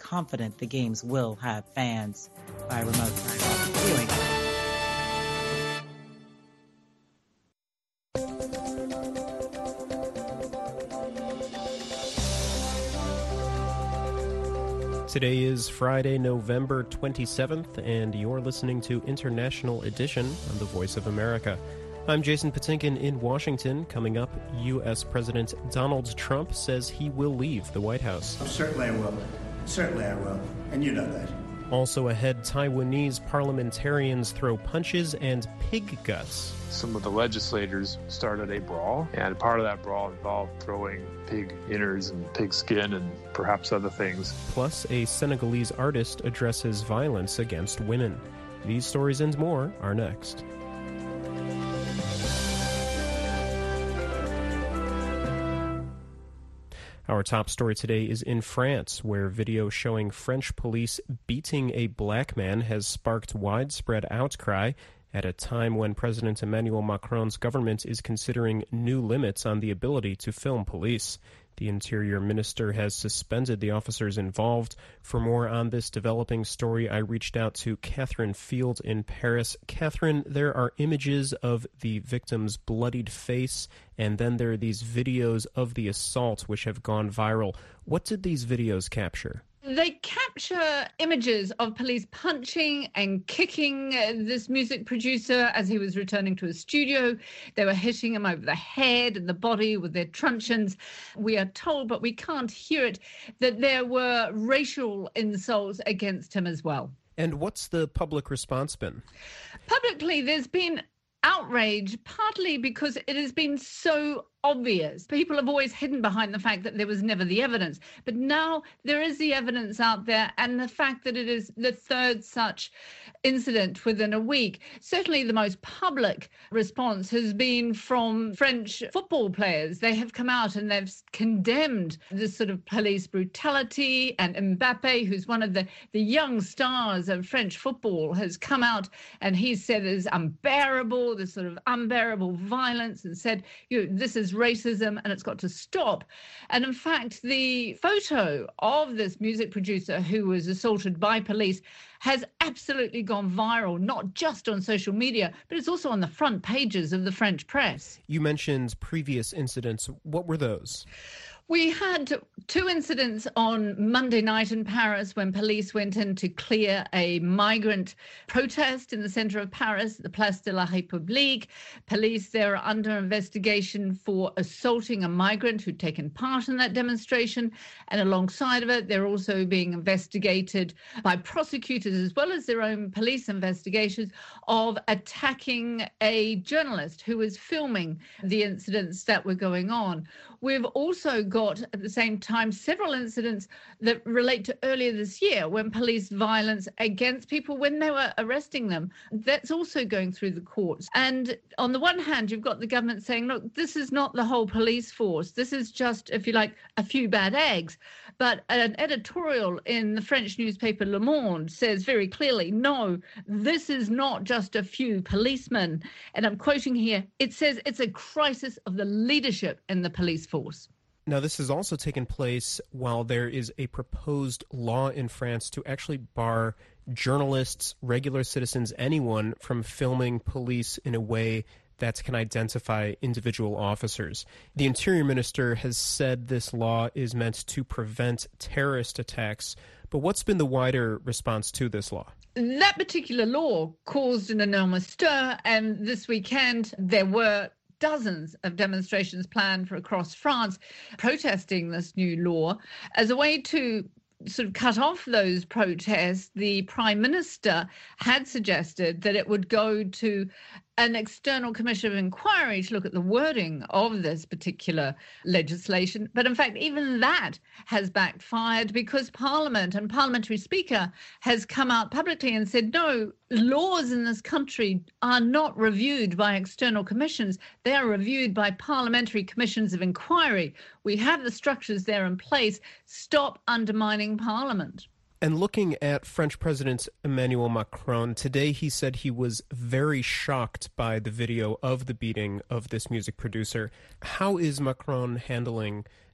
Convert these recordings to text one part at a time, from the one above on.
confident the games will have fans by remote viewing. Today is Friday, November 27th, and you're listening to International Edition on the Voice of America. I'm Jason Patinkin in Washington. Coming up, U.S. President Donald Trump says he will leave the White House. Certainly I will. Certainly I will. And you know that. Also ahead, Taiwanese parliamentarians throw punches and pig guts. Some of the legislators started a brawl, and part of that brawl involved throwing pig innards and pig skin and perhaps other things. Plus, a Senegalese artist addresses violence against women. These stories and more are next. Our top story today is in France, where video showing French police beating a black man has sparked widespread outcry at a time when President Emmanuel Macron's government is considering new limits on the ability to film police. The Interior Minister has suspended the officers involved. For more on this developing story, I reached out to Catherine Field in Paris. Catherine, there are images of the victim's bloodied face, and then there are these videos of the assault which have gone viral. What did these videos capture? They capture images of police punching and kicking this music producer as he was returning to his studio. They were hitting him over the head and the body with their truncheons. We are told, but we can't hear it, that there were racial insults against him as well. And what's the public response been? Publicly, there's been outrage, partly because it has been so obvious. People have always hidden behind the fact that there was never the evidence. But now there is the evidence out there, and the fact that it is the third such incident within a week. Certainly the most public response has been from French football players. They have come out and they've condemned this sort of police brutality, and Mbappe, who's one of the young stars of French football, has come out and he said it's unbearable, this sort of unbearable violence, and said, this is racism and it's got to stop. And in fact, the photo of this music producer who was assaulted by police has absolutely gone viral, not just on social media, but it's also on the front pages of the French press. You mentioned previous incidents. What were those? We had two incidents on Monday night in Paris when police went in to clear a migrant protest in the centre of Paris, the Place de la République. Police there are under investigation for assaulting a migrant who'd taken part in that demonstration. And alongside of it, they're also being investigated by prosecutors as well as their own police investigations of attacking a journalist who was filming the incidents that were going on. We've also got, at the same time, several incidents that relate to earlier this year when police violence against people when they were arresting them. That's also going through the courts. And on the one hand, you've got the government saying, look, this is not the whole police force. This is just, if you like, a few bad eggs. But an editorial in the French newspaper Le Monde says very clearly, no, this is not just a few policemen. And I'm quoting here, it says it's a crisis of the leadership in the police force. Now, this has also taken place while there is a proposed law in France to actually bar journalists, regular citizens, anyone from filming police in a way that can identify individual officers. The Interior Minister has said this law is meant to prevent terrorist attacks, but what's been the wider response to this law? That particular law caused an enormous stir, and this weekend there were dozens of demonstrations planned for across France protesting this new law. As a way to sort of cut off those protests, the Prime Minister had suggested that it would go to an external commission of inquiry to look at the wording of this particular legislation. But in fact, even that has backfired because Parliament and Parliamentary Speaker has come out publicly and said, no, laws in this country are not reviewed by external commissions. They are reviewed by parliamentary commissions of inquiry. We have the structures there in place. Stop undermining Parliament. And looking at French President Emmanuel Macron, today he said he was very shocked by the video of the beating of this music producer. How is Macron handling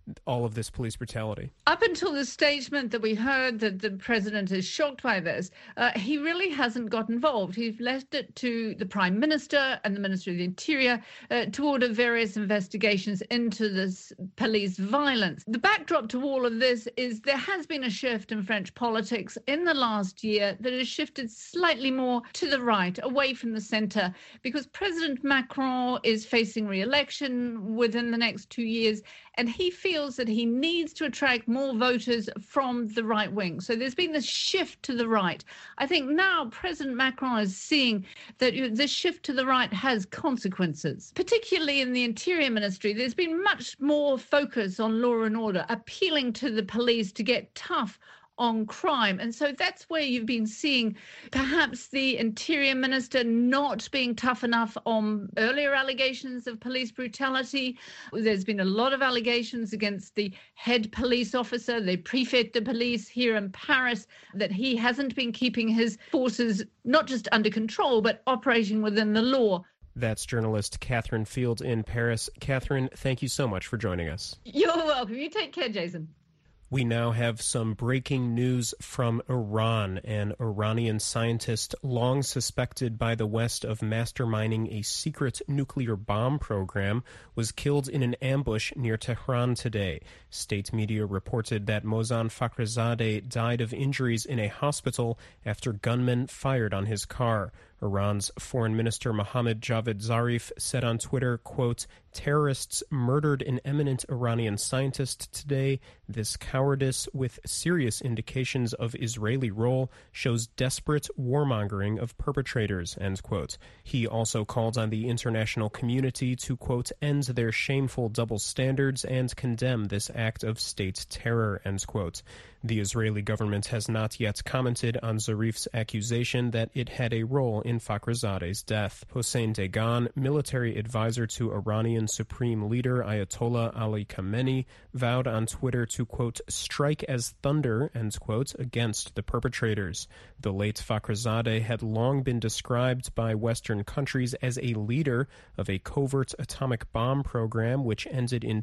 all of this police brutality? Up until the statement that we heard that the president is shocked by this, he really hasn't got involved. He's left it to the Prime Minister and the Minister of the Interior to order various investigations into this police violence. The backdrop to all of this is there has been a shift in French politics in the last year that has shifted slightly more to the right, away from the centre, because President Macron is facing re-election within the next 2 years, and he feels that he needs to attract more voters from the right wing. So there's been this shift to the right. I think now President Macron is seeing that this shift to the right has consequences, particularly in the Interior Ministry. There's been much more focus on law and order, appealing to the police to get tough on crime. And so that's where you've been seeing perhaps the Interior Minister not being tough enough on earlier allegations of police brutality. There's been a lot of allegations against the head police officer, the prefect de police here in Paris, that he hasn't been keeping his forces not just under control, but operating within the law. That's journalist Catherine Field in Paris. Catherine, thank you so much for joining us. You're welcome. You take care, Jason. We now have some breaking news from Iran. An Iranian scientist long suspected by the West of masterminding a secret nuclear bomb program was killed in an ambush near Tehran today. State media reported that Mohsen Fakhrizadeh died of injuries in a hospital after gunmen fired on his car. Iran's Foreign Minister Mohammad Javad Zarif said on Twitter, quote, "Terrorists murdered an eminent Iranian scientist today. This cowardice, with serious indications of Israeli role, shows desperate warmongering of perpetrators," end quote. He also called on the international community to, quote, "end their shameful double standards and condemn this act of state terror," end quote. The Israeli government has not yet commented on Zarif's accusation that it had a role in Fakhrizadeh's death. Hossein Dagan, military advisor to Iranian Supreme Leader Ayatollah Ali Khamenei, vowed on Twitter to, quote, "strike as thunder," end quote, against the perpetrators. The late Fakhrizadeh had long been described by Western countries as a leader of a covert atomic bomb program which ended in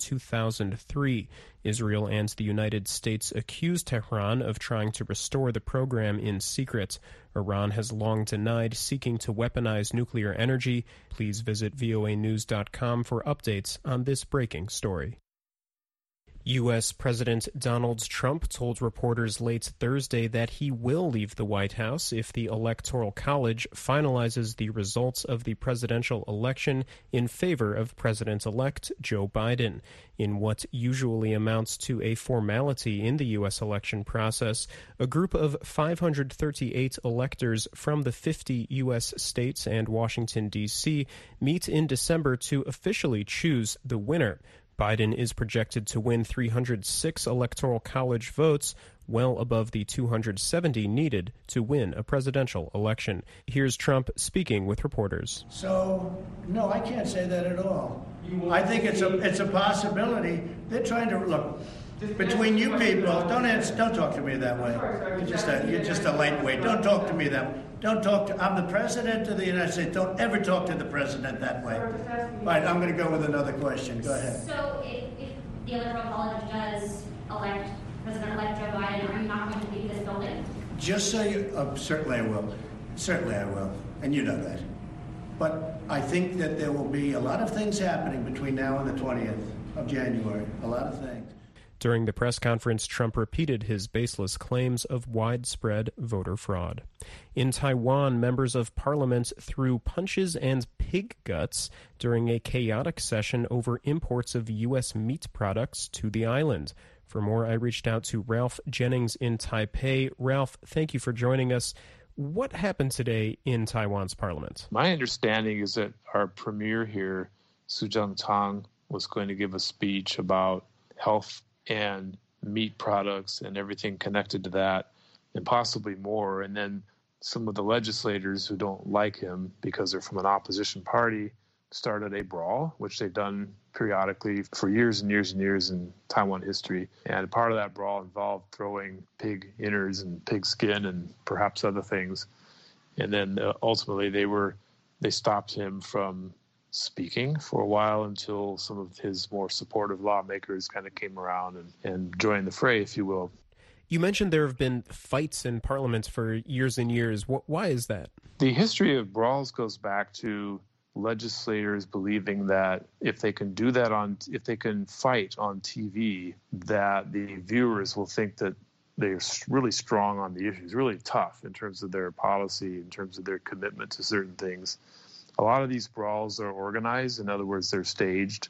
2003. Israel and the United States accused Tehran of trying to restore the program in secret. Iran has long denied seeking to weaponize nuclear energy. Please visit voanews.com for updates on this breaking story. U.S. President Donald Trump told reporters late Thursday that he will leave the White House if the Electoral College finalizes the results of the presidential election in favor of President-elect Joe Biden. In what usually amounts to a formality in the U.S. election process, a group of 538 electors from the 50 U.S. states and Washington, D.C. meet in December to officially choose the winner. Biden is projected to win 306 Electoral College votes, well above the 270 needed to win a presidential election. Here's Trump speaking with reporters. So, no, I can't say that at all. I think it's a possibility. They're trying to, look, between you people, don't talk to me that way. You're just a lightweight. Don't talk to me that way. I'm the president of the United States. Don't ever talk to the president that way. All right, I'm going to go with another question. Go ahead. So if the Electoral College does elect President-elect Joe Biden, are you not going to leave this building? Just so you, certainly I will. Certainly I will. And you know that. But I think that there will be a lot of things happening between now and the 20th of January. A lot of things. During the press conference, Trump repeated his baseless claims of widespread voter fraud. In Taiwan, members of parliament threw punches and pig guts during a chaotic session over imports of U.S. meat products to the island. For more, I reached out to Ralph Jennings in Taipei. Ralph, thank you for joining us. What happened today in Taiwan's parliament? My understanding is that our premier here, Su Zhengtang, was going to give a speech about health and meat products and everything connected to that, and possibly more. And then some of the legislators who don't like him because they're from an opposition party started a brawl, which they've done periodically for years and years and years in Taiwan history. And part of that brawl involved throwing pig innards and pig skin and perhaps other things. And then ultimately they stopped him from speaking for a while until some of his more supportive lawmakers kind of came around and joined the fray, if you will. You mentioned there have been fights in Parliament for years and years. Why is that? The history of brawls goes back to legislators believing that if they can do that if they can fight on TV, that the viewers will think that they're really strong on the issues, really tough in terms of their policy, in terms of their commitment to certain things. A lot of these brawls are organized. In other words, they're staged.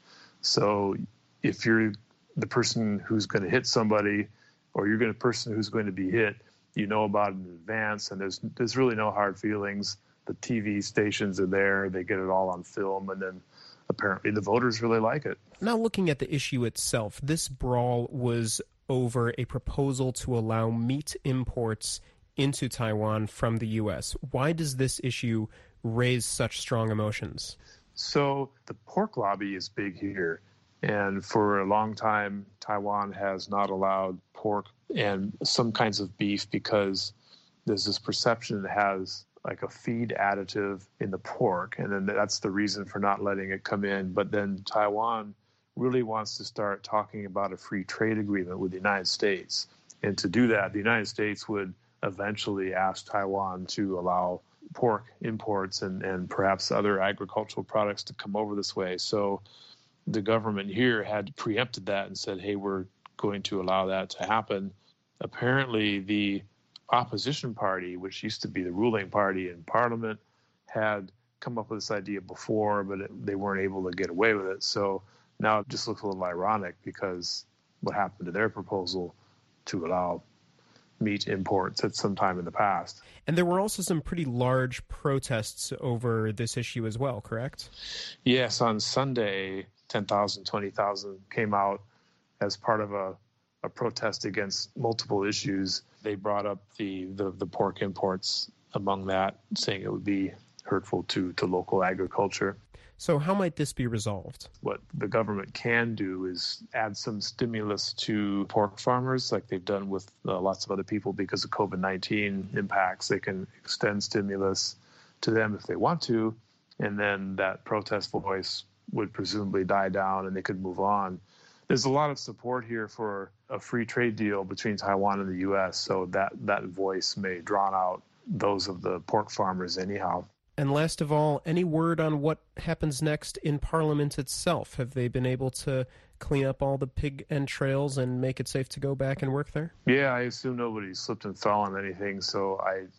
So if you're the person who's going to hit somebody, or you're the person who's going to be hit, you know about it in advance, and there's really no hard feelings. The TV stations are there, they get it all on film, and then apparently the voters really like it. Now, looking at the issue itself, this brawl was over a proposal to allow meat imports into Taiwan from the U.S. Why does this issue raise such strong emotions? So the pork lobby is big here. And for a long time, Taiwan has not allowed pork and some kinds of beef because there's this perception it has like a feed additive in the pork. And then that's the reason for not letting it come in. But then Taiwan really wants to start talking about a free trade agreement with the United States. And to do that, the United States would eventually ask Taiwan to allow pork imports and perhaps other agricultural products to come over this way. So the government here had preempted that and said, hey, we're going to allow that to happen. Apparently, the opposition party, which used to be the ruling party in Parliament, had come up with this idea before, but they weren't able to get away with it. So now it just looks a little ironic because what happened to their proposal to allow meat imports at some time in the past. And there were also some pretty large protests over this issue as well, correct? Yes, on Sunday, 10,000, 20,000 came out as part of a protest against multiple issues. They brought up the pork imports among that, saying it would be hurtful to local agriculture. So how might this be resolved? What the government can do is add some stimulus to pork farmers like they've done with lots of other people because of COVID-19 impacts. They can extend stimulus to them if they want to, and then that protest voice would presumably die down and they could move on. There's a lot of support here for a free trade deal between Taiwan and the U.S., so that voice may drown out those of the pork farmers anyhow. And last of all, any word on what happens next in Parliament itself? Have they been able to clean up all the pig entrails and make it safe to go back and work there? Yeah, I assume nobody slipped and fell on anything, so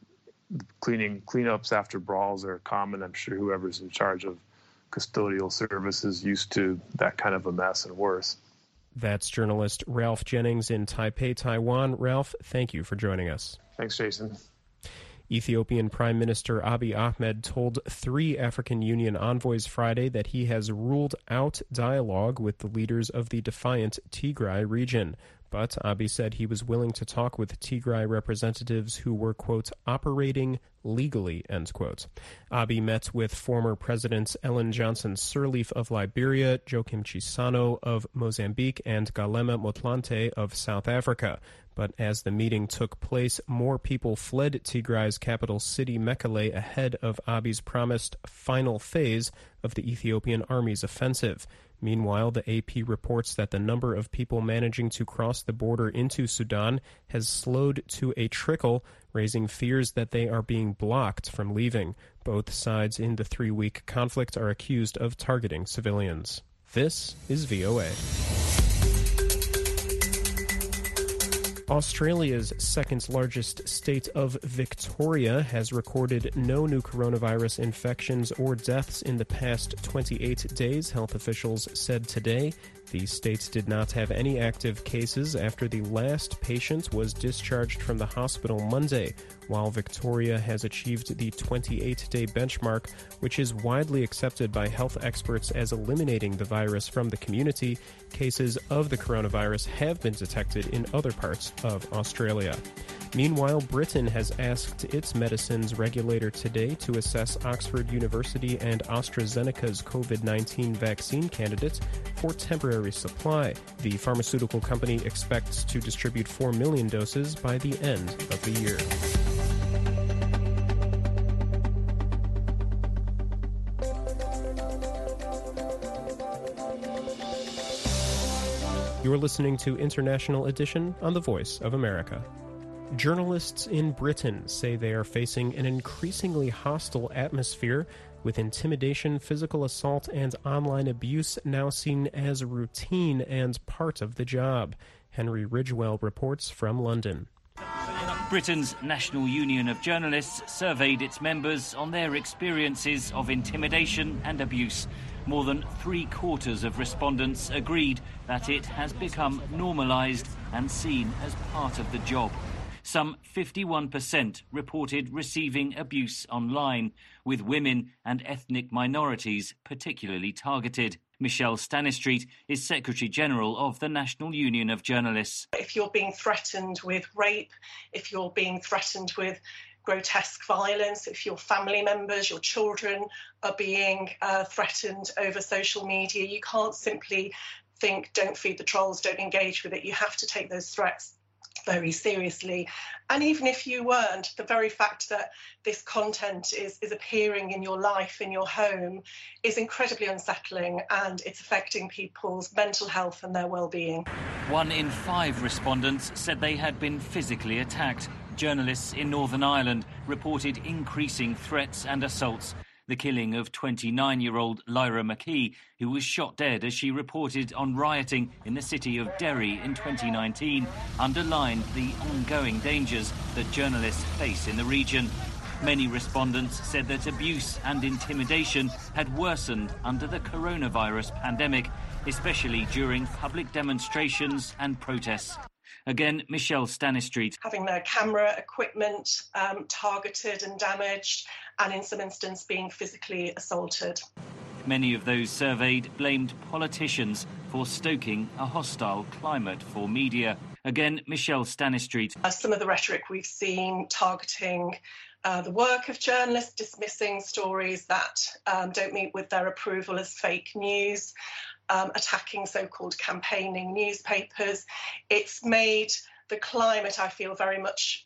cleanups after brawls are common. I'm sure whoever's in charge of custodial services used to that kind of a mess and worse. That's journalist Ralph Jennings in Taipei, Taiwan. Ralph, thank you for joining us. Thanks, Jason. Ethiopian Prime Minister Abiy Ahmed told 3 African Union envoys Friday that he has ruled out dialogue with the leaders of the defiant Tigray region. But Abiy said he was willing to talk with Tigray representatives who were, quote, operating legally, end quote. Abiy met with former Presidents Ellen Johnson Sirleaf of Liberia, Joaquim Chissano of Mozambique, and Galema Motlanthe of South Africa. But as the meeting took place, more people fled Tigray's capital city, Mekelle, ahead of Abiy's promised final phase of the Ethiopian army's offensive. Meanwhile, the AP reports that the number of people managing to cross the border into Sudan has slowed to a trickle, raising fears that they are being blocked from leaving. Both sides in the 3-week conflict are accused of targeting civilians. This is VOA. Australia's second-largest state of Victoria has recorded no new coronavirus infections or deaths in the past 28 days, health officials said today. The state did not have any active cases after the last patient was discharged from the hospital Monday, while Victoria has achieved the 28-day benchmark, which is widely accepted by health experts as eliminating the virus from the community. Cases of the coronavirus have been detected in other parts of Australia. Meanwhile, Britain has asked its medicines regulator today to assess Oxford University and AstraZeneca's COVID-19 vaccine candidates for temporary supply. The pharmaceutical company expects to distribute 4 million doses by the end of the year. You're listening to International Edition on The Voice of America. Journalists in Britain say they are facing an increasingly hostile atmosphere, with intimidation, physical assault, and online abuse now seen as routine and part of the job. Henry Ridgwell reports from London. Britain's National Union of Journalists surveyed its members on their experiences of intimidation and abuse. More than 3/4 of respondents agreed that it has become normalised and seen as part of the job. Some 51% reported receiving abuse online, with women and ethnic minorities particularly targeted. Michelle Stanistreet is Secretary-General of the National Union of Journalists. If you're being threatened with rape, if you're being threatened with grotesque violence, if your family members, your children are being threatened over social media, you can't simply think, don't feed the trolls, don't engage with it. You have to take those threats very seriously. And even if you weren't, the very fact that this content is appearing in your life, in your home, is incredibly unsettling, and it's affecting people's mental health and their well-being. 1 in 5 respondents said they had been physically attacked. Journalists in Northern Ireland reported increasing threats and assaults. The killing of 29-year-old Lyra McKee, who was shot dead as she reported on rioting in the city of Derry in 2019, underlined the ongoing dangers that journalists face in the region. Many respondents said that abuse and intimidation had worsened under the coronavirus pandemic, especially during public demonstrations and protests. Again, Michelle Stanistreet. Having their camera equipment targeted and damaged, and in some instances being physically assaulted. Many of those surveyed blamed politicians for stoking a hostile climate for media. Again, Michelle Stanistreet. Some of the rhetoric we've seen targeting the work of journalists, dismissing stories that don't meet with their approval as fake news, attacking so-called campaigning newspapers. It's made the climate, I feel, very much,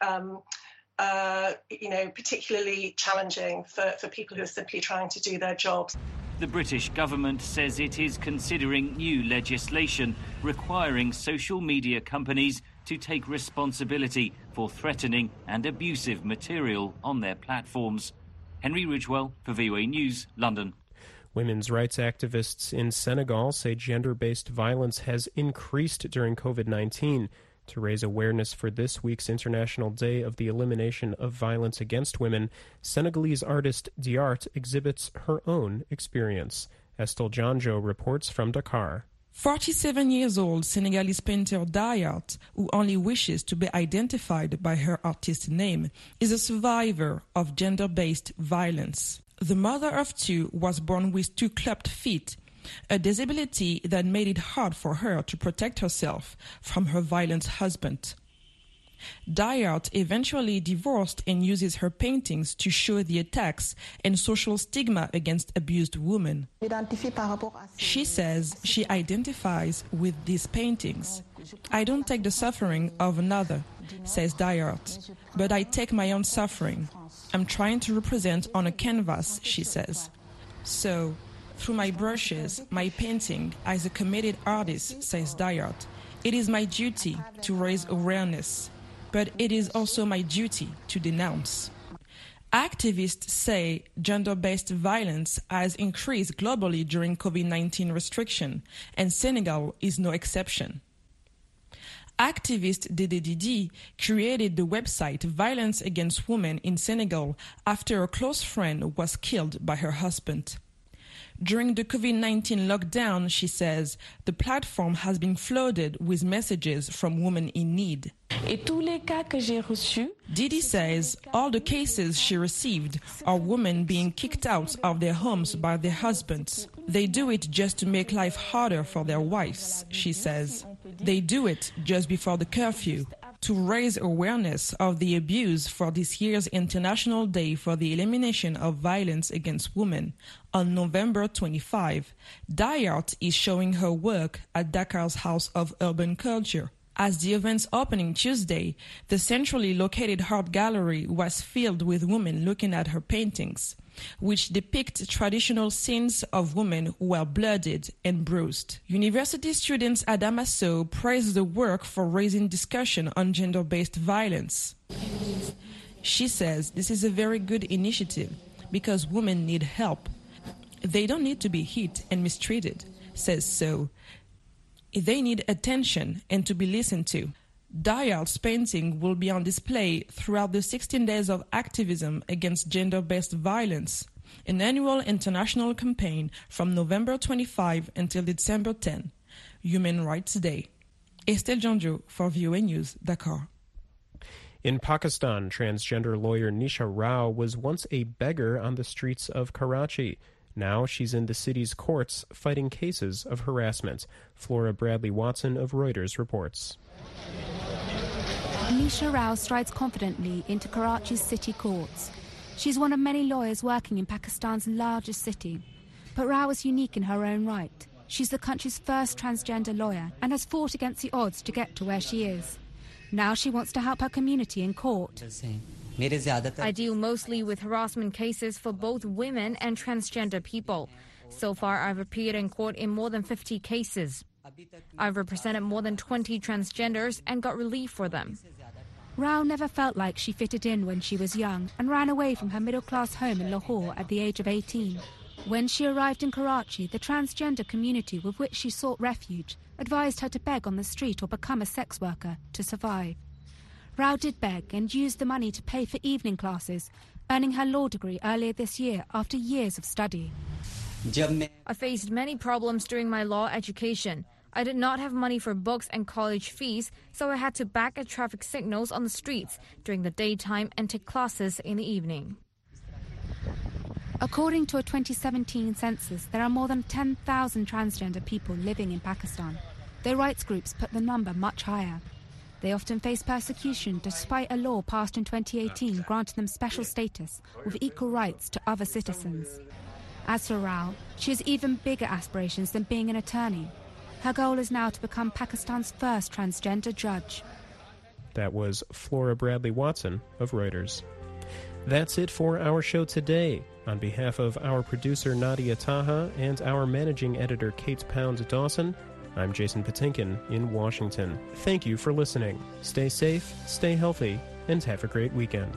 particularly challenging for people who are simply trying to do their jobs. The British government says it is considering new legislation requiring social media companies to take responsibility for threatening and abusive material on their platforms. Henry Ridgwell for VOA News, London. Women's rights activists in Senegal say gender-based violence has increased during COVID-19. To raise awareness for this week's International Day of the Elimination of Violence Against Women, Senegalese artist Diart exhibits her own experience. Estelle Janjo reports from Dakar. 47 years old Senegalese painter Diart, who only wishes to be identified by her artist name, is a survivor of gender-based violence. The mother of 2 was born with 2 clubbed feet, a disability that made it hard for her to protect herself from her violent husband. Diart eventually divorced and uses her paintings to show the attacks and social stigma against abused women. She says she identifies with these paintings. I don't take the suffering of another, says Diart, but I take my own suffering. I'm trying to represent on a canvas, she says. So, through my brushes, my painting, as a committed artist, says Diart, it is my duty to raise awareness, but it is also my duty to denounce. Activists say gender-based violence has increased globally during COVID-19 restriction, and Senegal is no exception. Activist Dede Didi created the website Violence Against Women in Senegal after a close friend was killed by her husband. During the COVID-19 lockdown, she says, the platform has been flooded with messages from women in need. Didi says all the cases she received are women being kicked out of their homes by their husbands. They do it just to make life harder for their wives, she says. They do it just before the curfew, to raise awareness of the abuse for this year's International Day for the Elimination of Violence Against Women. On November 25, Diart is showing her work at Dakar's House of Urban Culture. As the event's opening Tuesday, the centrally located art gallery was filled with women looking at her paintings. which depict traditional scenes of women who are bloodied and bruised. University students at Amaso praised the work for raising discussion on gender-based violence. She says this is a very good initiative because women need help. They don't need to be hit and mistreated, says So. They need attention and to be listened to. Dayart's painting will be on display throughout the 16 days of activism against gender-based violence, an annual international campaign from November 25 until December 10, Human Rights Day. Estelle Janjo for VOA News, Dakar. In Pakistan, transgender lawyer Nisha Rao was once a beggar on the streets of Karachi. Now she's in the city's courts fighting cases of harassment. Flora Bradley-Watson of Reuters reports. Nisha Rao strides confidently into Karachi's city courts. She's one of many lawyers working in Pakistan's largest city. But Rao is unique in her own right. She's the country's first transgender lawyer and has fought against the odds to get to where she is. Now she wants to help her community in court. I deal mostly with harassment cases for both women and transgender people. So far, I've appeared in court in more than 50 cases. I've represented more than 20 transgenders and got relief for them. Rao never felt like she fitted in when she was young and ran away from her middle-class home in Lahore at the age of 18. When she arrived in Karachi, the transgender community with which she sought refuge advised her to beg on the street or become a sex worker to survive. Rao did beg and used the money to pay for evening classes, earning her law degree earlier this year after years of study. I faced many problems during my law education. I did not have money for books and college fees, so I had to back at traffic signals on the streets during the daytime and take classes in the evening. According to a 2017 census, there are more than 10,000 transgender people living in Pakistan. Their rights groups put the number much higher. They often face persecution despite a law passed in 2018 granting them special status with equal rights to other citizens. As for Rao, she has even bigger aspirations than being an attorney. Her goal is now to become Pakistan's first transgender judge. That was Flora Bradley-Watson of Reuters. That's it for our show today. On behalf of our producer Nadia Taha and our managing editor Kate Pound-Dawson, I'm Jason Patinkin in Washington. Thank you for listening. Stay safe, stay healthy, and have a great weekend.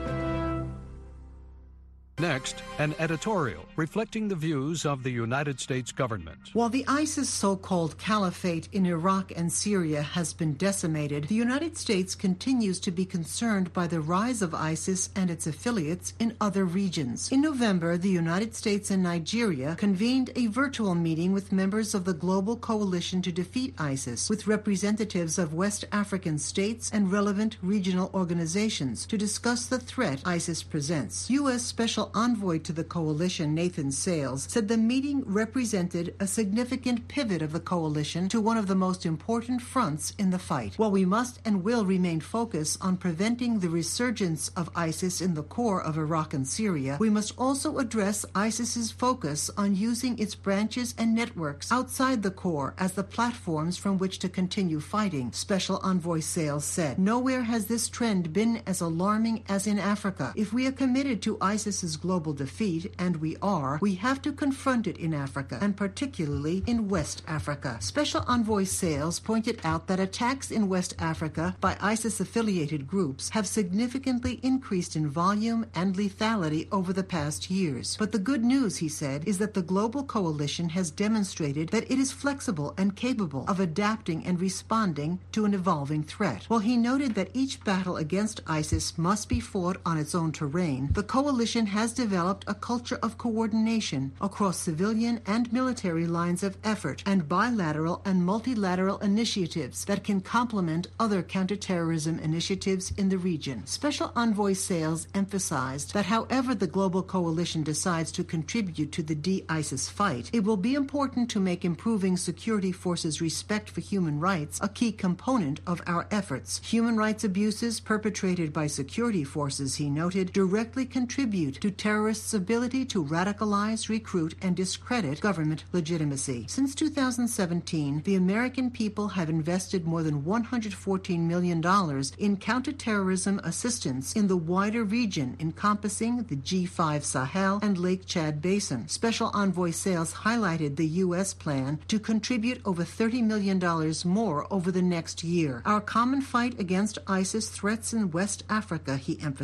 Next, an editorial reflecting the views of the United States government. While the ISIS so-called caliphate in Iraq and Syria has been decimated, the United States continues to be concerned by the rise of ISIS and its affiliates in other regions. In November, the United States and Nigeria convened a virtual meeting with members of the Global Coalition to Defeat ISIS, with representatives of West African states and relevant regional organizations to discuss the threat ISIS presents. U.S. Special Envoy to the coalition, Nathan Sales, said the meeting represented a significant pivot of the coalition to one of the most important fronts in the fight. While we must and will remain focused on preventing the resurgence of ISIS in the core of Iraq and Syria, we must also address ISIS's focus on using its branches and networks outside the core as the platforms from which to continue fighting, Special Envoy Sales said. Nowhere has this trend been as alarming as in Africa. If we are committed to ISIS's global defeat, and we are, we have to confront it in Africa, and particularly in West Africa. Special Envoy Sales pointed out that attacks in West Africa by ISIS-affiliated groups have significantly increased in volume and lethality over the past years. But the good news, he said, is that the global coalition has demonstrated that it is flexible and capable of adapting and responding to an evolving threat. While he noted that each battle against ISIS must be fought on its own terrain, the coalition has developed a culture of coordination across civilian and military lines of effort and bilateral and multilateral initiatives that can complement other counterterrorism initiatives in the region. Special Envoy Sales emphasized that however the global coalition decides to contribute to the de-ISIS fight, it will be important to make improving security forces' respect for human rights a key component of our efforts. Human rights abuses perpetrated by security forces, he noted, directly contribute to terrorists' ability to radicalize, recruit, and discredit government legitimacy. Since 2017, the American people have invested more than $114 million in counterterrorism assistance in the wider region encompassing the G5 Sahel and Lake Chad Basin. Special Envoy Sales highlighted the U.S. plan to contribute over $30 million more over the next year. Our common fight against ISIS threats in West Africa, he emphasized,